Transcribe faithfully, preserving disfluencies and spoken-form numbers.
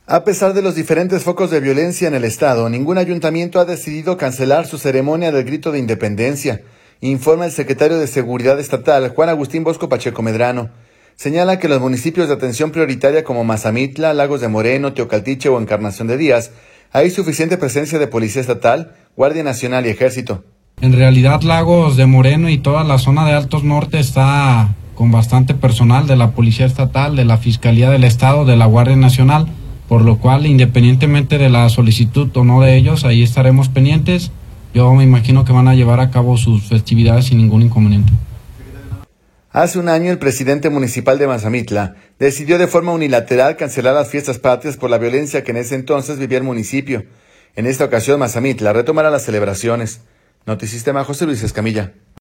A pesar de los diferentes focos de violencia en el estado, ningún ayuntamiento ha decidido cancelar su ceremonia del grito de independencia, informa el secretario de Seguridad Estatal, Juan Agustín Bosco Pacheco Medrano. Señala que los municipios de atención prioritaria como Mazamitla, Lagos de Moreno, Teocaltiche o Encarnación de Díaz, hay suficiente presencia de Policía Estatal, Guardia Nacional y Ejército. En realidad, Lagos de Moreno y toda la zona de Altos Norte está con bastante personal de la Policía Estatal, de la Fiscalía del Estado, de la Guardia Nacional, por lo cual, independientemente de la solicitud o no de ellos, ahí estaremos pendientes. Yo me imagino que van a llevar a cabo sus festividades sin ningún inconveniente. Hace un año, el presidente municipal de Mazamitla decidió de forma unilateral cancelar las fiestas patrias por la violencia que en ese entonces vivía el municipio. En esta ocasión, Mazamitla retomará las celebraciones. Notisistema, José Luis Escamilla.